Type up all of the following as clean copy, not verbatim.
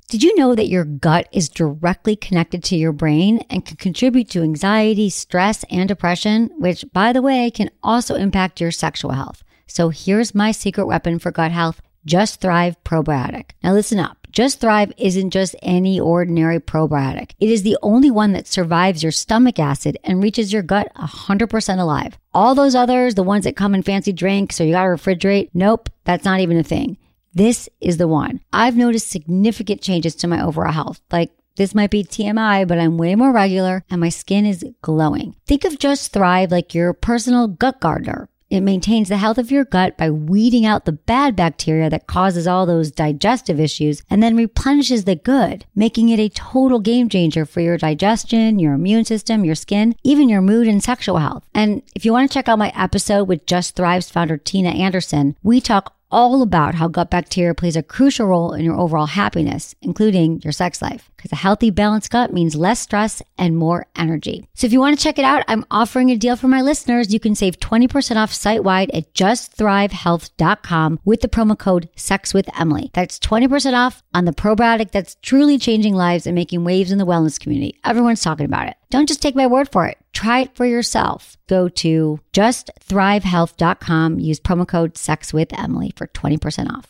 Did you know that your gut is directly connected to your brain and can contribute to anxiety, stress, and depression, which, by the way, can also impact your sexual health? So here's my secret weapon for gut health, Just Thrive Probiotic. Now listen up. Just Thrive isn't just any ordinary probiotic. It is the only one that survives your stomach acid and reaches your gut 100% alive. All those others, the ones that come in fancy drinks or you gotta refrigerate, nope, that's not even a thing. This is the one. I've noticed significant changes to my overall health. Like, this might be TMI, but I'm way more regular and my skin is glowing. Think of Just Thrive like your personal gut gardener. It maintains the health of your gut by weeding out the bad bacteria that causes all those digestive issues and then replenishes the good, making it a total game changer for your digestion, your immune system, your skin, even your mood and sexual health. And if you want to check out my episode with Just Thrive's founder, Tina Anderson, we talk all about how gut bacteria plays a crucial role in your overall happiness, including your sex life. Because a healthy, balanced gut means less stress and more energy. So if you want to check it out, I'm offering a deal for my listeners. You can save 20% off site-wide at justthrivehealth.com with the promo code SEXWithEmily. That's 20% off on the probiotic that's truly changing lives and making waves in the wellness community. Everyone's talking about it. Don't just take my word for it. Try it for yourself. Go to justthrivehealth.com. Use promo code SEXWithEmily for 20% off.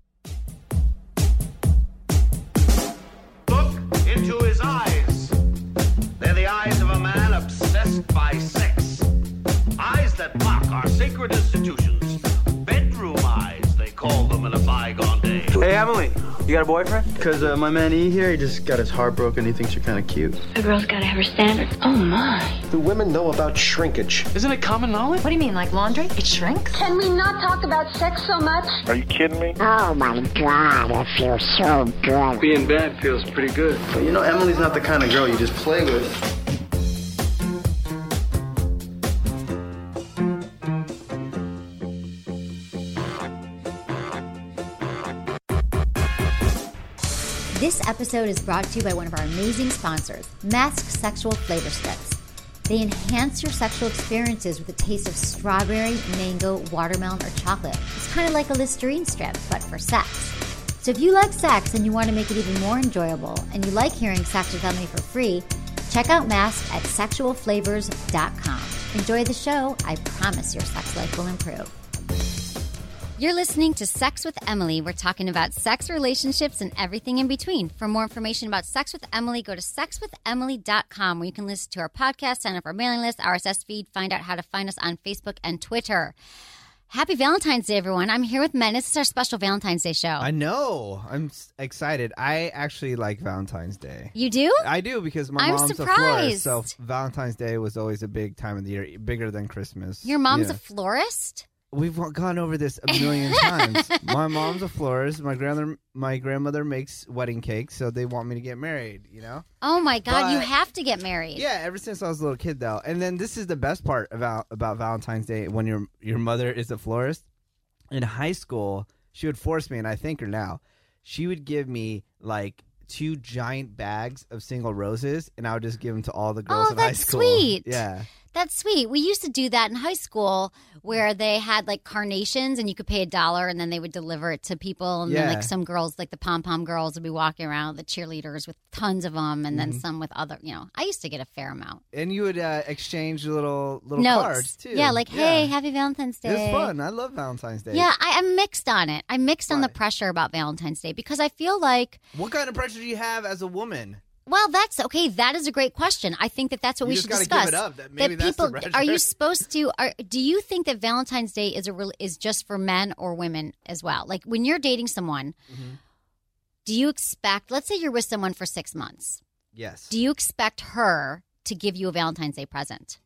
Look into his eyes. They're the eyes of a man obsessed by sex. Eyes that mock our sacred institutions. Bedroom eyes, they call them in a bygone day. Hey, Emily, you got a boyfriend? Because my man E here, he just got his heart broken. He thinks you're kind of cute. A girl's gotta have her standards. Oh, my. Do women know about shrinkage? Isn't it common knowledge? What do you mean, like laundry? It shrinks? Can we not talk about sex so much? Are you kidding me? Oh my God, it feels so good. Being bad feels pretty good. But you know, Emily's not the kind of girl you just play with. This episode is brought to you by one of our amazing sponsors, Mask Sexual Flavor Strips. They enhance your sexual experiences with a taste of strawberry, mango, watermelon, or chocolate. It's kind of like a Listerine strip, but for sex. So if you like sex and you want to make it even more enjoyable, and you like hearing Sex with Emily for free, check out Mask at sexualflavors.com. Enjoy the show. I promise your sex life will improve. You're listening to Sex with Emily. We're talking about sex, relationships, and everything in between. For more information about Sex with Emily, go to sexwithemily.com, where you can listen to our podcast, sign up for our mailing list, RSS feed, find out how to find us on Facebook and Twitter. Happy Valentine's Day, everyone. I'm here with Men. This is our special Valentine's Day show. I know. I'm excited. I actually like Valentine's Day. You do? I do, because my mom's a florist. So Valentine's Day was always a big time of the year, bigger than Christmas. Your mom's a florist? We've gone over this a million times. My mom's a florist. My grandmother makes wedding cakes, so they want me to get married, you know? Oh, my God. You have to get married. Yeah, ever since I was a little kid, though. And then this is the best part about Valentine's Day, when your mother is a florist. In high school, she would force me, and I thank her now. She would give me, like, 2 giant bags of single roses, and I would just give them to all the girls in high school. Oh, that's sweet. Yeah. That's sweet. We used to do that in high school, where they had like carnations and you could pay $1 and then they would deliver it to people. And then like some girls, like the pom-pom girls, would be walking around, the cheerleaders with tons of them, and then some with other, I used to get a fair amount. And you would exchange little notes. Cards too. Yeah, like, hey, happy Valentine's Day. It was fun. I love Valentine's Day. Yeah, I'm mixed on it. I'm mixed on the pressure about Valentine's Day, because I feel like... What kind of pressure do you have as a woman? Well, that's okay. That is a great question. I think that's what we should discuss. Give it up. Maybe that's the pressure. Are you supposed to? Do you think that Valentine's Day is just for men or women as well? Like when you're dating someone, do you expect? Let's say you're with someone for 6 months. Yes. Do you expect her to give you a Valentine's Day present?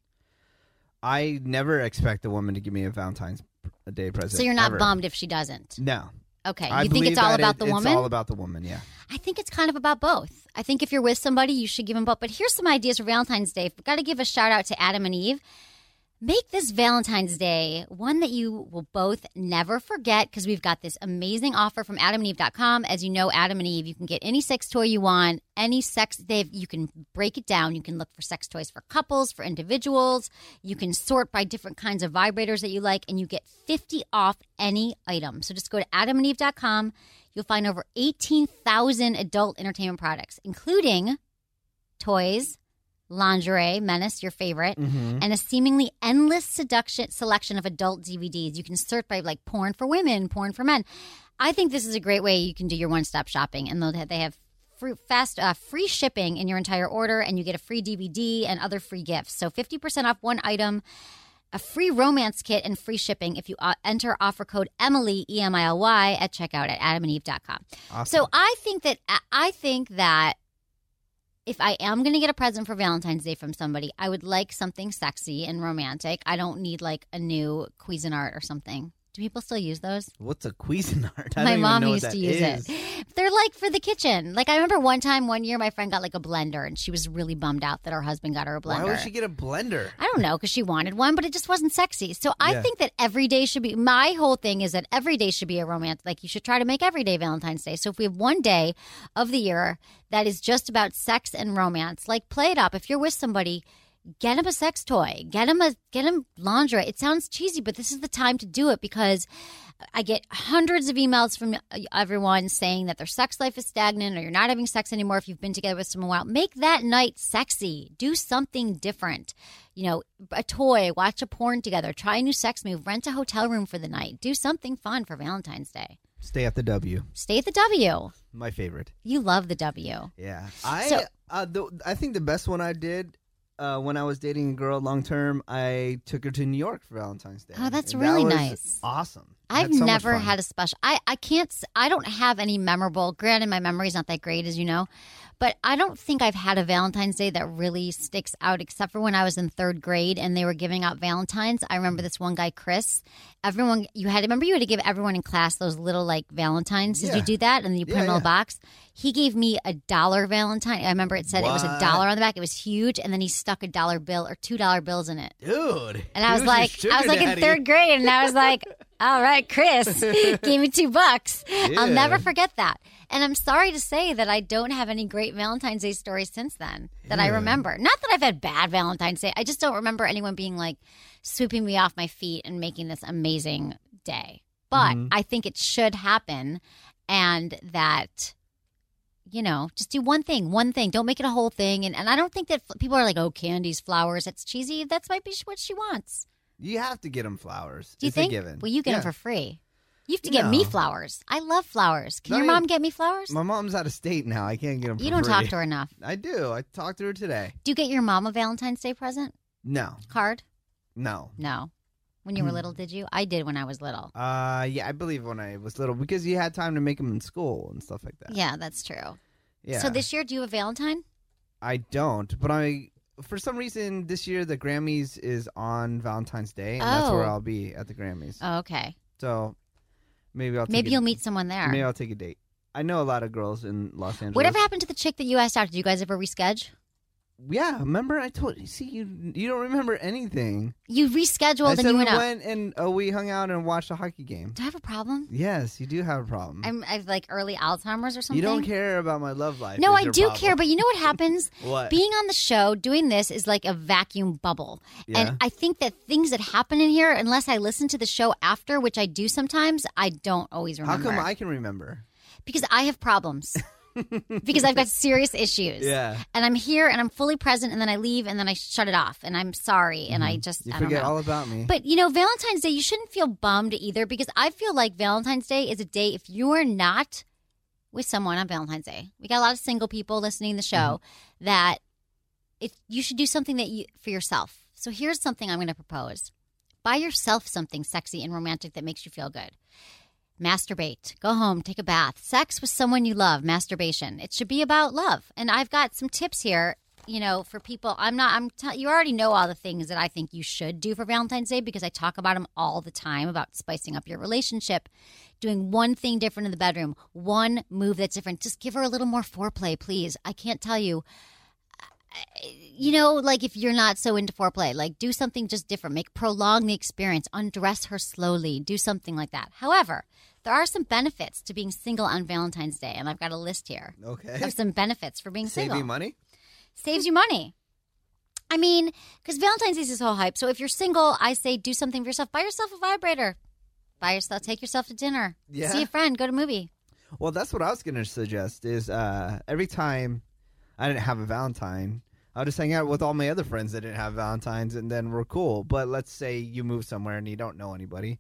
I never expect a woman to give me a Valentine's Day present. So you're not ever. Bummed if she doesn't? No. Okay. You think it's all about the woman? It's all about the woman, yeah. I think it's kind of about both. I think if you're with somebody, you should give them both. But here's some ideas for Valentine's Day. We've got to give a shout out to Adam and Eve. Make this Valentine's Day one that you will both never forget, because we've got this amazing offer from adamandeve.com. As you know, Adam and Eve, you can get any sex toy you want, any sex. You can break it down. You can look for sex toys for couples, for individuals. You can sort by different kinds of vibrators that you like, and you get 50 off any item. So just go to adamandeve.com. you'll find over 18,000 adult entertainment products, including toys, lingerie, Menace, your favorite, and a seemingly endless selection of adult DVDs. You can search by like porn for women, porn for men. I think this is a great way you can do your one-stop shopping, and they have free shipping in your entire order, and you get a free DVD and other free gifts. So 50% off one item, a free romance kit, and free shipping if you enter offer code Emily, EMILY, at checkout at adamandeve.com. Awesome. So I think that if I am going to get a present for Valentine's Day from somebody, I would like something sexy and romantic. I don't need like a new Cuisinart or something. Do people still use those? What's a Cuisinart? My mom used to use it. They're like for the kitchen. Like I remember one year my friend got like a blender, and she was really bummed out that her husband got her a blender. Why would she get a blender? I don't know, because she wanted one, but it just wasn't sexy. So I think that every day should be, my whole thing is that every day should be a romance. Like you should try to make every day Valentine's Day. So if we have one day of the year that is just about sex and romance, like play it up. If you're with somebody, get him a sex toy. Get him lingerie. It sounds cheesy, but this is the time to do it, because I get hundreds of emails from everyone saying that their sex life is stagnant or you're not having sex anymore if you've been together with someone a while. Make that night sexy. Do something different. You know, a toy, watch a porn together, try a new sex move, rent a hotel room for the night. Do something fun for Valentine's Day. Stay at the W. Stay at the W. My favorite. You love the W. Yeah. I think the best one I did when I was dating a girl long term, I took her to New York for Valentine's Day. Oh, that's really nice. Awesome. I've never had a special. I don't have any memorable. Granted, my memory's not that great, as you know, but I don't think I've had a Valentine's Day that really sticks out, except for when I was in third grade and they were giving out Valentines. I remember this one guy, Chris. You had to give everyone in class those little like Valentines. Did you do that? And then you put them in a little box. He gave me $1 Valentine. I remember it said it was $1 on the back. It was huge, and then he stuck $1 bill or $2 bills in it. Dude. And I was like in third grade, and I was like, all right, Chris, gave me $2. Yeah. I'll never forget that. And I'm sorry to say that I don't have any great Valentine's Day stories since then that I remember. Not that I've had bad Valentine's Day. I just don't remember anyone being like sweeping me off my feet and making this amazing day. But I think it should happen, and that, you know, just do one thing. Don't make it a whole thing. And I don't think that people are like, oh, candies, flowers, that's cheesy. That might be what she wants. You have to get them flowers. Do you think? Well, you get them for free. You have to get me flowers. I love flowers. Can your mom get me flowers? My mom's out of state now. I can't get them for free. You don't talk to her enough. I do. I talked to her today. Do you get your mom a Valentine's Day present? No. Card? No. When you were little, did you? I did when I was little. Yeah, I believe when I was little, because you had time to make them in school and stuff like that. Yeah, that's true. Yeah. So this year, do you have a Valentine? I don't, but for some reason this year the Grammys is on Valentine's Day, and that's where I'll be at the Grammys. Oh, okay. So maybe you'll meet someone there. Maybe I'll take a date. I know a lot of girls in Los Angeles. Whatever happened to the chick that you asked out? Did you guys ever reschedule? Yeah, remember I told you. See, you don't remember anything. You rescheduled and you went out. We went and we hung out and watched a hockey game. Do I have a problem? Yes, you do have a problem. I have like early Alzheimer's or something. You don't care about my love life. No, I do care, but you know what happens? What? Being on the show, doing this is like a vacuum bubble. Yeah. And I think that things that happen in here, unless I listen to the show after, which I do sometimes, I don't always remember. How come I can remember? Because I have problems. Because I've got serious issues. Yeah. And I'm here and I'm fully present, and then I leave and then I shut it off and I'm sorry and I You forget all about me. But, you know, Valentine's Day, you shouldn't feel bummed either, because I feel like Valentine's Day is a day, if you're not with someone on Valentine's Day, we got a lot of single people listening to the show, that you should do something for yourself. So here's something I'm going to propose. Buy yourself something sexy and romantic that makes you feel good. Masturbate. Go home, take a bath. Sex with someone you love. Masturbation. It should be about love. And I've got some tips here, you know, for people. You already know all the things that I think you should do for Valentine's Day, because I talk about them all the time, about spicing up your relationship, doing one thing different in the bedroom, one move that's different. Just give her a little more foreplay, please. I can't tell you. You know, like if you're not so into foreplay, like do something just different. Prolong the experience. Undress her slowly. Do something like that. However, there are some benefits to being single on Valentine's Day, and I've got a list here. Okay. There's some benefits for being single. Save you money? Saves you money. I mean, because Valentine's Day is this whole hype. So if you're single, I say do something for yourself. Buy yourself a vibrator. Take yourself to dinner. Yeah. See a friend. Go to a movie. Well, that's what I was going to suggest is every time I didn't have a Valentine, I would just hang out with all my other friends that didn't have Valentines, and then we're cool. But let's say you move somewhere and you don't know anybody.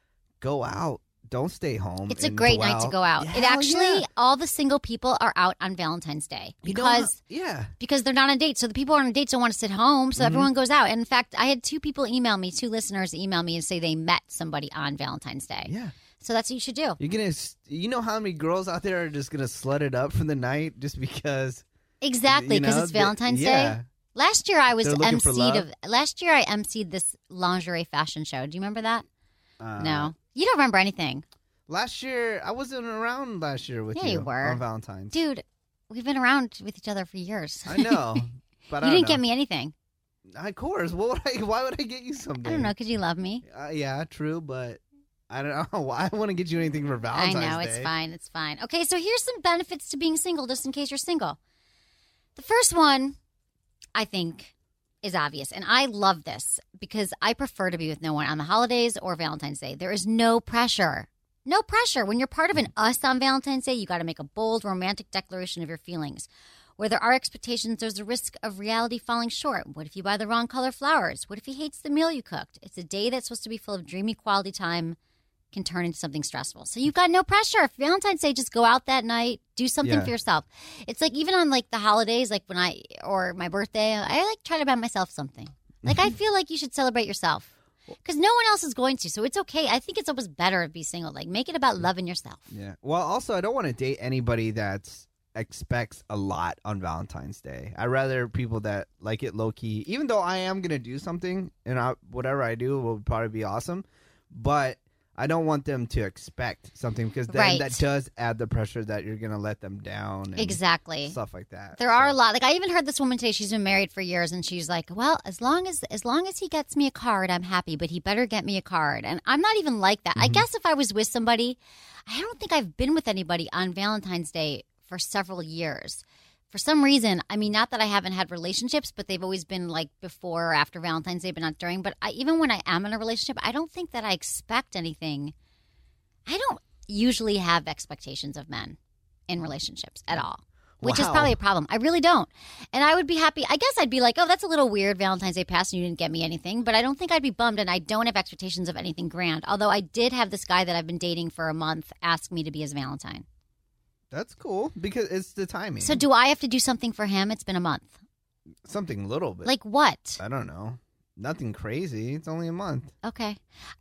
Go out. Don't stay home. It's a great night to go out. Yeah, It actually, all the single people are out on Valentine's Day because they're not on dates. So the people on dates don't want to sit home, so everyone goes out. And in fact, I had 2 listeners email me and say they met somebody on Valentine's Day. Yeah. So that's what you should do. You know how many girls out there are just gonna slut it up for the night just because? Exactly, because it's Valentine's Day. Last year I was Last year I emceed this lingerie fashion show. Do you remember that? No, you don't remember anything. Last year I wasn't around. Last year with you were on Valentine's. Dude, we've been around with each other for years. I know, but you didn't get me anything. Of course. Why would I get you something? I don't know, because you love me. Yeah, true, but I don't know why I want to get you anything for Valentine's Day. I know, it's fine. It's fine. Okay, so here's some benefits to being single, just in case you're single. The first one, I think, is obvious, and I love this because I prefer to be with no one on the holidays or Valentine's Day. There is no pressure. No pressure. When you're part of an us on Valentine's Day, you got to make a bold, romantic declaration of your feelings. Where there are expectations, there's a risk of reality falling short. What if you buy the wrong color flowers? What if he hates the meal you cooked? It's a day that's supposed to be full of dreamy quality time can turn into something stressful. So you've got no pressure. For Valentine's Day, just go out that night, do something for yourself. It's like even on like the holidays, like or my birthday, I like try to buy myself something. Like I feel like you should celebrate yourself because no one else is going to. So it's okay. I think it's almost better to be single. Like make it about loving yourself. Yeah. Well, also I don't want to date anybody that's expects a lot on Valentine's Day. I rather people that like it low key. Even though I am gonna do something and whatever I do will probably be awesome, but I don't want them to expect something because then that does add the pressure that you're going to let them down. And exactly. Stuff like that. There are a lot. Like I even heard this woman today, she's been married for years and she's like, well, as long as he gets me a card, I'm happy, but he better get me a card. And I'm not even like that. I guess if I was with somebody, I don't think I've been with anybody on Valentine's Day for several years. For some reason, I mean, not that I haven't had relationships, but they've always been like before or after Valentine's Day, but not during. But even when I am in a relationship, I don't think that I expect anything. I don't usually have expectations of men in relationships at all, which is probably a problem. I really don't. And I would be happy. I guess I'd be like, oh, that's a little weird. Valentine's Day passed and you didn't get me anything. But I don't think I'd be bummed, and I don't have expectations of anything grand. Although I did have this guy that I've been dating for a month ask me to be his Valentine. That's cool because it's the timing. So do I have to do something for him? It's been a month. Something little bit. Like what? I don't know. Nothing crazy. It's only a month. Okay.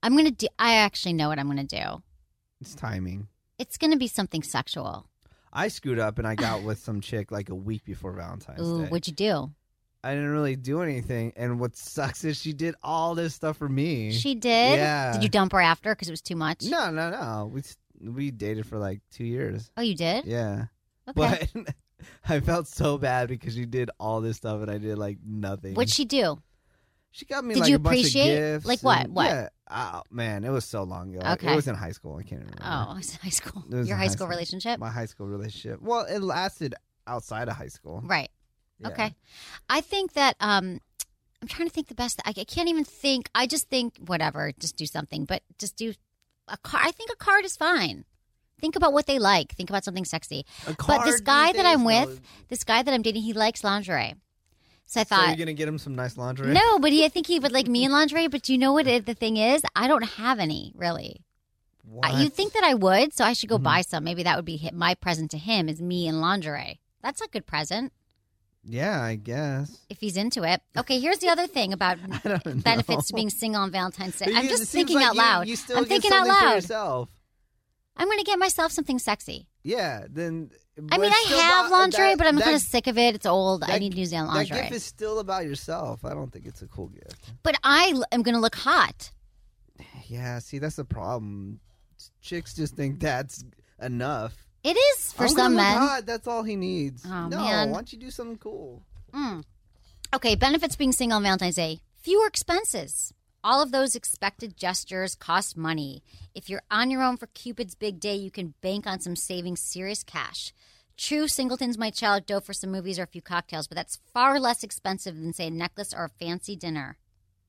I actually know what I'm going to do. It's timing. It's going to be something sexual. I screwed up and I got with some chick like a week before Valentine's Day. What'd you do? I didn't really do anything. And what sucks is she did all this stuff for me. She did? Yeah. Did you dump her after because it was too much? No. We dated for like 2 years. Oh, you did? Yeah. Okay. But I felt so bad because she did all this stuff and I did like nothing. What'd she do? She got me Did like you a bunch of appreciate? gifts. Like what? And, What? Yeah. Oh, man, it was so long ago. Okay. It was in high school. I can't remember. Oh, it was high school. It was Your in high school relationship? My high school relationship. Well, it lasted outside of high school. Right. Yeah. Okay. I think that I'm trying to think the best. I can't even think. I just think whatever. Just do something. But just do a card. I think a card is fine. Think about what they like. Think about something sexy. But this guy that I'm with, this guy that I'm dating, he likes lingerie. So I thought, so you're gonna get him some nice lingerie? No, but I think he would like me in lingerie. But you know what the thing is? I don't have any really. You'd think that I would, so I should go buy some. Maybe that would be my present to him is me in lingerie. That's a good present. Yeah, I guess. If he's into it. Okay, here's the other thing about benefits to being single on Valentine's Day. I'm just thinking out loud. I'm thinking out loud. For yourself. I'm going to get myself something sexy. Yeah, then. I mean, I have lingerie, but I'm kind of sick of it. It's old. I need New Zealand lingerie. That gift is still about yourself. I don't think it's a cool gift. But I am going to look hot. Yeah, see, that's the problem. Chicks just think that's enough. It is for some men. Hot, that's all he needs. Oh, no, man. Why don't you do something cool? Okay, benefits being single on Valentine's Day. Fewer expenses. All of those expected gestures cost money. If you're on your own for Cupid's big day, you can bank on some saving serious cash. True singletons might shell out dough for some movies or a few cocktails, but that's far less expensive than, say, a necklace or a fancy dinner.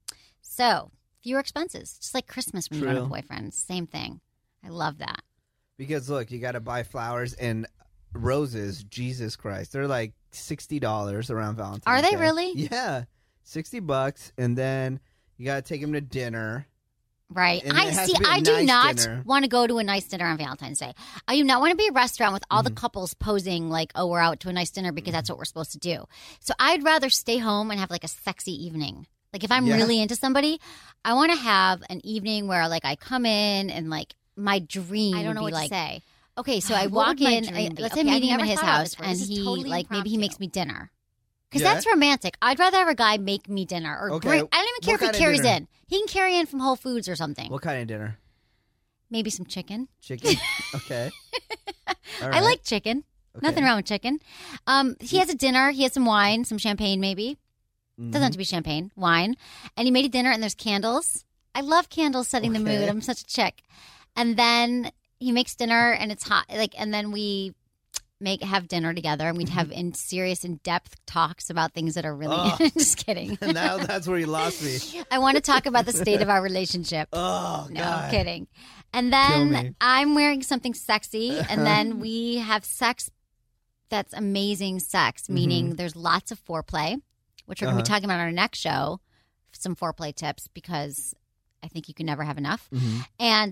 So, fewer expenses. Just like Christmas when you have a boyfriend. Same thing. I love that. Because look, you got to buy flowers and roses. Jesus Christ, they're like $60 around Valentine's Are they Day. really? Yeah, $60, and then you got to take them to dinner. Right. And it has to be a I do nice not dinner. want to go to a nice dinner on Valentine's Day. I do not want to be at a restaurant with all the couples posing like, oh, we're out to a nice dinner because that's what we're supposed to do. So I'd rather stay home and have like a sexy evening. Like if I'm really into somebody, I want to have an evening where like I come in and like my dream I don't know would be what like, to say. Okay, so I What walk would my in, dream be? let's say Okay, I'm I've meeting him at never his thought about house this before. and This is he totally like maybe he impromptu. makes me dinner. Because Yeah? that's romantic. I'd rather have a guy make me dinner or Okay, bring. I don't even care what if kind he of carries dinner? in. He can carry in from Whole Foods or something. What kind of dinner? Maybe some chicken. Chicken. Okay. All I right. like chicken. Okay. Nothing wrong with chicken. He has a dinner. He has some wine, some champagne maybe. Doesn't have to be champagne, wine. And he made a dinner and there's candles. I love candles setting the mood. Okay. I'm such a chick. And then he makes dinner and it's hot. And then we have dinner together and we'd have serious, in-depth talks about things that are really just kidding. Now that's where you lost me. I want to talk about the state of our relationship. Oh, No, God. I'm kidding. And Kill me. then I'm wearing something sexy, and then we have sex that's amazing sex, meaning there's lots of foreplay, which we're going to be talking about on our next show, some foreplay tips, because I think you can never have enough. And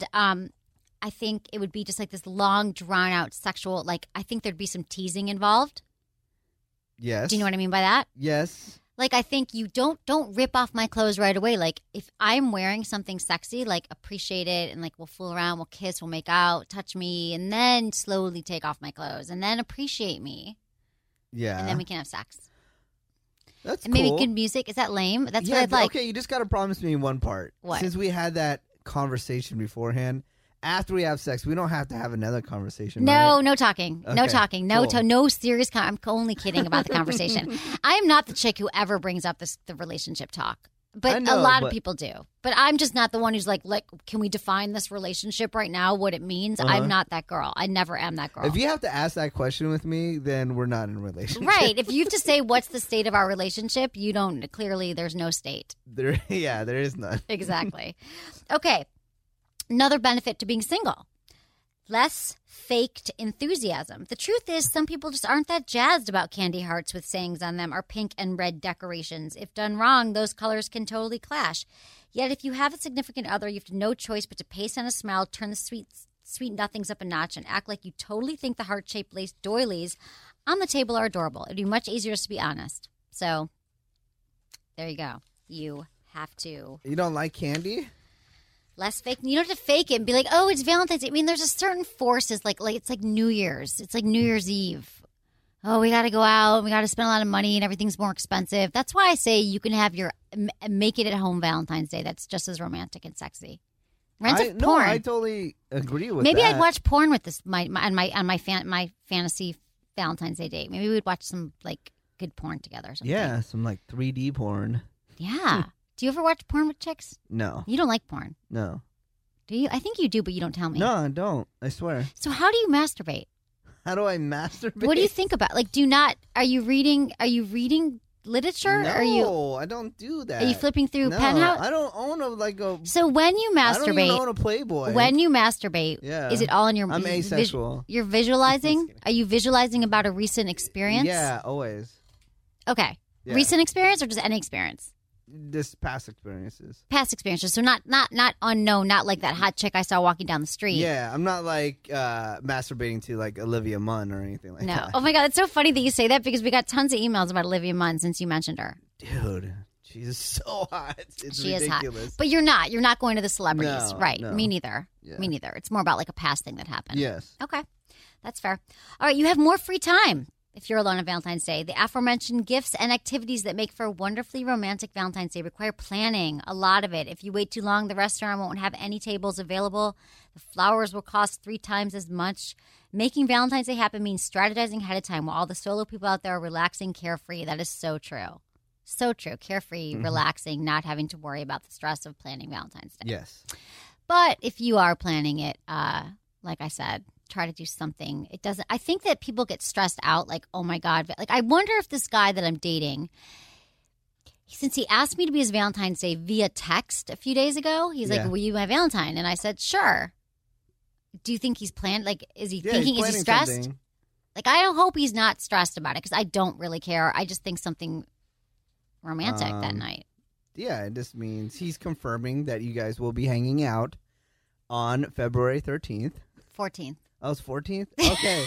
I think it would be just like this long, drawn-out sexual, like I think there'd be some teasing involved. Yes. Do you know what I mean by that? Yes. Like, I think you don't rip off my clothes right away. Like, if I'm wearing something sexy, like, appreciate it and, like, we'll fool around, we'll kiss, we'll make out, touch me, and then slowly take off my clothes and then appreciate me. Yeah. And then we can have sex. That's And cool. maybe good music. Is that lame? That's yeah, what I'd like. Okay, you just got to promise me one part. What? Since we had that conversation beforehand, after we have sex, we don't have to have another conversation. No, right? no talking. No Okay, talking. No, cool. no serious. I'm only kidding about the conversation. I am not the chick who ever brings up the relationship talk. But I know, a lot of but- people do. But I'm just not the one who's like, can we define this relationship right now, what it means? I'm not that girl. I never am that girl. If you have to ask that question with me, then we're not in a relationship. Right. If you have to say what's the state of our relationship, you don't, clearly there's no state. There is none. Exactly. Okay. Another benefit to being single. Less faked enthusiasm. The truth is, some people just aren't that jazzed about candy hearts with sayings on them or pink and red decorations. If done wrong, those colors can totally clash. Yet, if you have a significant other, you have no choice but to pace on a smile, turn the sweet nothings up a notch, and act like you totally think the heart-shaped lace doilies on the table are adorable. It'd be much easier just to be honest. So, there you go. You have to. You don't like candy? Less fake. You don't have to fake it and be like, oh, it's Valentine's Day. I mean, there's a certain forces, like it's like New Year's. It's like New Year's Eve. Oh, we got to go out. We got to spend a lot of money and everything's more expensive. That's why I say you can have your make it at home Valentine's Day. That's just as romantic and sexy. Rent of No, porn. I totally agree with Maybe that. I'd watch porn with this my fantasy Valentine's Day date. Maybe we'd watch some like good porn together or something. Yeah, some like 3D porn. Yeah. Do you ever watch porn with chicks? No. You don't like porn. No. Do you? I think you do, but you don't tell me. No, I don't. I swear. So how do you masturbate? How do I masturbate? What do you think about? Like, are you reading literature? No, Are you I don't do that. Are you flipping through no, Penthouse? I don't own a So when you I don't even masturbate, own a Playboy. when you masturbate, Yeah. is it all in your? I'm asexual. You're visualizing. Are you visualizing about a recent experience? Yeah, always. Okay. Yeah. Recent experience or just any experience? This past experiences. Past experiences. So not unknown. Not like that hot chick I saw walking down the street. Yeah, I'm not like masturbating to like Olivia Munn or anything like No. that. Oh my God, it's so funny that you say that because we got tons of emails about Olivia Munn since you mentioned her. Dude, she's so hot. It's She ridiculous. is hot. But you're not. You're not going to the celebrities. No, right. no. Me neither. Yeah. Me neither. It's more about like a past thing that happened. Yes. Okay. That's fair. All right. You have more free time if you're alone on Valentine's Day. The aforementioned gifts and activities that make for a wonderfully romantic Valentine's Day require planning, a lot of it. If you wait too long, the restaurant won't have any tables available. The flowers will cost 3 times as much. Making Valentine's Day happen means strategizing ahead of time while all the solo people out there are relaxing, carefree. That is so true. So true. Carefree, relaxing, not having to worry about the stress of planning Valentine's Day. Yes. But if you are planning it, like I said, try to do something. It doesn't. I think that people get stressed out. Like, oh my God! Like, I wonder if this guy that I'm dating, since he asked me to be his Valentine's Day via text a few days ago, he's like, Yeah. "Will you my Valentine?" And I said, "Sure." Do you think he's planned? Like, is he Yeah, thinking? he's Is he planning stressed? something. Like, I don't hope he's not stressed about it because I don't really care. I just think something romantic that night. Yeah, it just means he's confirming that you guys will be hanging out on February 13th. 14th. Oh, it's 14th? Okay.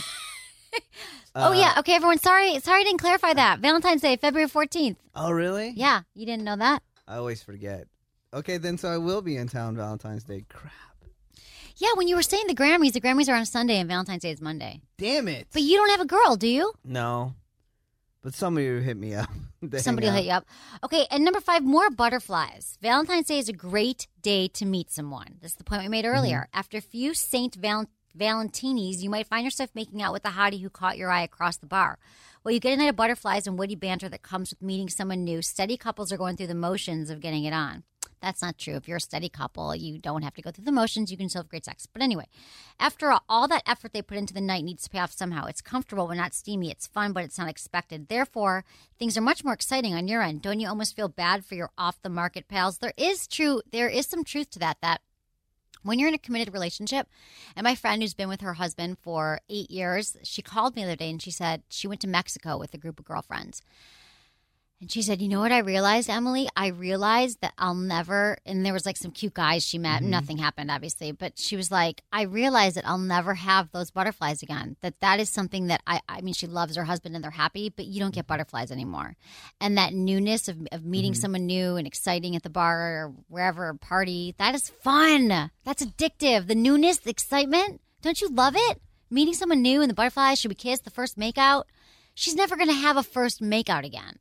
Oh, yeah. Okay, everyone. Sorry I didn't clarify that. Valentine's Day, February 14th. Oh, really? Yeah, you didn't know that? I always forget. Okay, then so I will be in town Valentine's Day. Crap. Yeah, when you were saying the Grammys are on Sunday and Valentine's Day is Monday. Damn it. But you don't have a girl, do you? No. But somebody will hit me up. Somebody will hit you up. Okay, and number 5, more butterflies. Valentine's Day is a great day to meet someone. This is the point we made earlier. After a few Saint Valentinis, you might find yourself making out with a hottie who caught your eye across the bar. Well, you get a night of butterflies and witty banter that comes with meeting someone new. Steady couples are going through the motions of getting it on. That's not true. If you're a steady couple, you don't have to go through the motions. You can still have great sex. But anyway, after all that effort they put into the night needs to pay off somehow. It's comfortable but not steamy. It's fun, but it's not expected. Therefore, things are much more exciting on your end. Don't you almost feel bad for your off-the-market pals? There is some truth to that when you're in a committed relationship, and my friend who's been with her husband for 8 years, she called me the other day and she said she went to Mexico with a group of girlfriends. And she said, you know what I realized, Emily? I realized that I'll never, and there was like some cute guys she met. Nothing happened, obviously. But she was like, I realized that I'll never have those butterflies again. That is something that, I mean, she loves her husband and they're happy, but you don't get butterflies anymore. And that newness of meeting someone new and exciting at the bar or wherever, a party, that is fun. That's addictive. The newness, the excitement. Don't you love it? Meeting someone new and the butterflies, should we kiss, the first makeout? She's never going to have a first makeout again.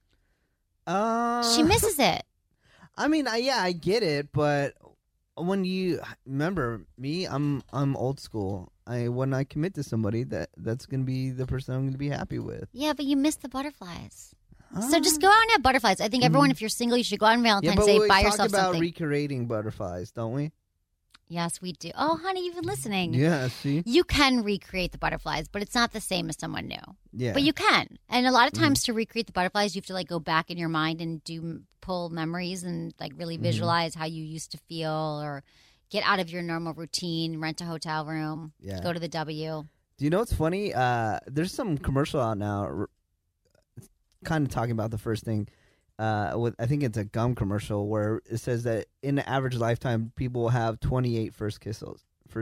She misses it. I mean, I get it, but when you remember me, I'm old school. When I commit to somebody, that's gonna be the person I'm gonna be happy with. Yeah, but you miss the butterflies. So just go out and have butterflies. I think everyone, if you're single, you should go out on Valentine's Day, buy yourself something. We talk about recreating butterflies, don't we? Yes, we do. Oh, honey, you've been listening. Yeah, see? You can recreate the butterflies, but it's not the same as someone new. Yeah. But you can. And a lot of times to recreate the butterflies, you have to like go back in your mind and pull memories and like really visualize how you used to feel or get out of your normal routine, rent a hotel room, go to the W. Do you know what's funny? There's some commercial out now kind of talking about the first thing. I think it's a gum commercial where it says that in the average lifetime, people will have 28 first kisses.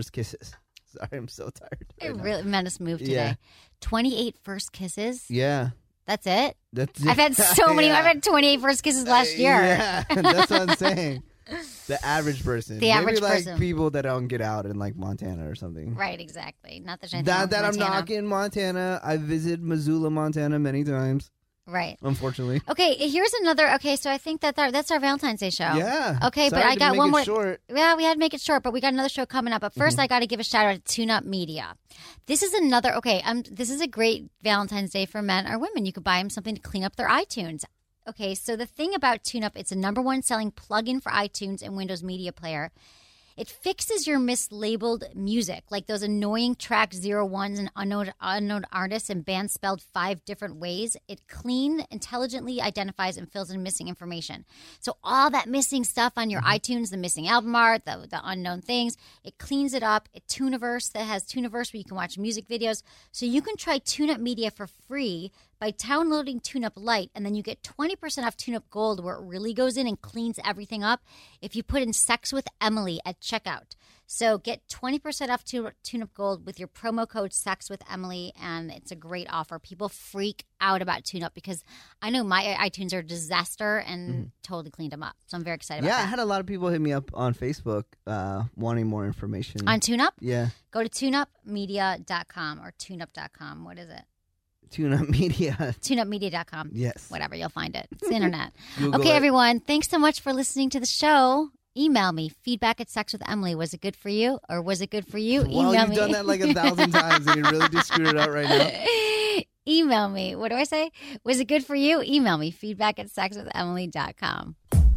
Sorry, I'm so tired. It really made us move today. Yeah. 28 first kisses? Yeah. That's it? That's it. I've had so many. I've had 28 first kisses last year. Yeah, that's what I'm saying. The average person. The average Maybe like person. people that don't get out in like Montana or something. Right, exactly. Not that I'm knocking Montana. I visited Missoula, Montana many times. Right. Unfortunately. Okay, here's another. Okay, so I think that's our Valentine's Day show. Yeah. Okay, Sorry but I to got make one it more. Short. Yeah, we had to make it short, but we got another show coming up. But first, I got to give a shout out to Tune Up Media. This is another. Okay, this is a great Valentine's Day for men or women. You could buy them something to clean up their iTunes. Okay, so the thing about Tune Up, it's a #1 selling plugin for iTunes and Windows Media Player. It fixes your mislabeled music, like those annoying track 01s and unknown artists and bands spelled 5 different ways. It clean, intelligently identifies and fills in missing information. So all that missing stuff on your iTunes, the missing album art, the unknown things, it cleans it up. Tuniverse, that has Tuniverse where you can watch music videos. So you can try Tune Up Media for free by downloading Tune Up Lite, and then you get 20% off Tune Up Gold, where it really goes in and cleans everything up if you put in Sex with Emily at checkout. So get 20% off Tune Up Gold with your promo code Sex with Emily, and it's a great offer. People freak out about Tune Up because I know my iTunes are a disaster and totally cleaned them up. So I'm very excited about that. Yeah, I had a lot of people hit me up on Facebook wanting more information. On Tune Up? Yeah. Go to tuneupmedia.com or tuneup.com. What is it? Tune Up Media. TuneUpMedia.com. Yes. Whatever, you'll find it. It's the internet. Google Okay, it. everyone. Thanks so much for listening to the show. Email me. Feedback at Sex with Emily. Was it good for you or was it good for you? Well, Email you've me. done that like 1,000 times and you really just screwed it up right now. Email me. What do I say? Was it good for you? Email me. Feedback at sexwithemily.com.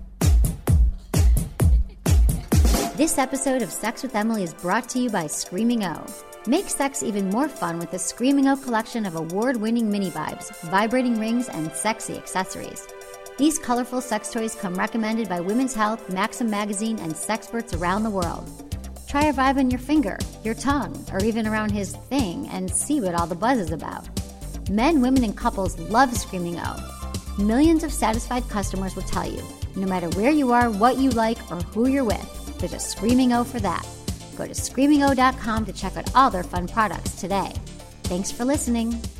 This episode of Sex with Emily is brought to you by Screaming O. Make sex even more fun with the Screaming O collection of award-winning mini vibes, vibrating rings, and sexy accessories. These colorful sex toys come recommended by Women's Health, Maxim Magazine, and sexperts around the world. Try a vibe on your finger, your tongue, or even around his thing and see what all the buzz is about. Men, women, and couples love Screaming O. Millions of satisfied customers will tell you, no matter where you are, what you like, or who you're with, there's a Screaming O for that. Go to screamingo.com to check out all their fun products today. Thanks for listening.